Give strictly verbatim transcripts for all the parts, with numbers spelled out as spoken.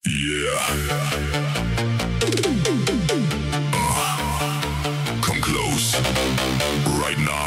Come close, right now.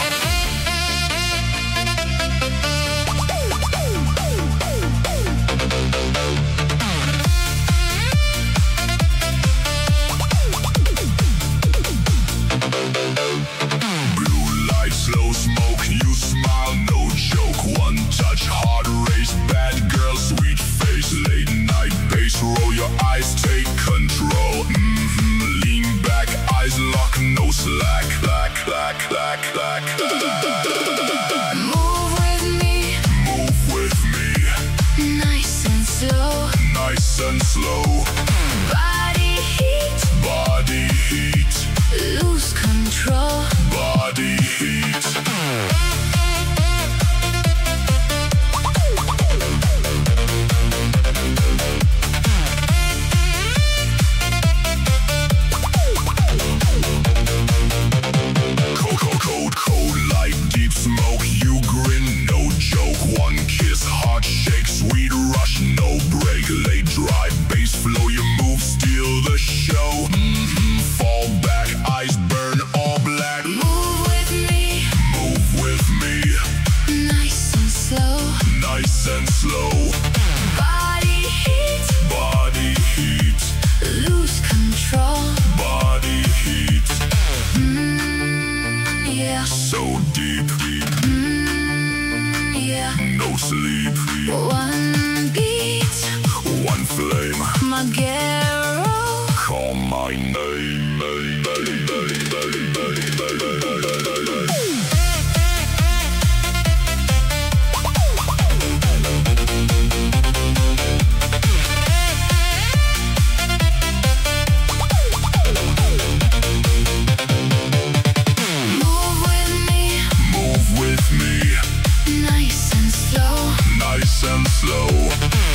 Blue light, slow smoke, you smile, no joke. One touch, heart race, bad girl, sweet face, late night bass, roll your eyes, take control. Mm-hmm. Lean back, eyes lock, no slack, black, black, black, black, black. Move with me, Move with me, nice and slow. nice and slow. Body heat, Body heat, lose control. body heat. Cold, cold, cold like deep smoke. You grin, no joke. One kiss, heart shake, sweet rush, no break. Lay dry, bass flow. You move, steal the show. Mm-hmm. Fall back, eyes burn all black. Move with me, Move with me, nice and slow. nice and slow. Body heat, Body heat, lose control. body heat. Mm, yeah, So deep, deep, mm, yeah. no sleep. One beat, One flame, Magero. call my name. Move with me, Move with me, nice and slow. nice and slow.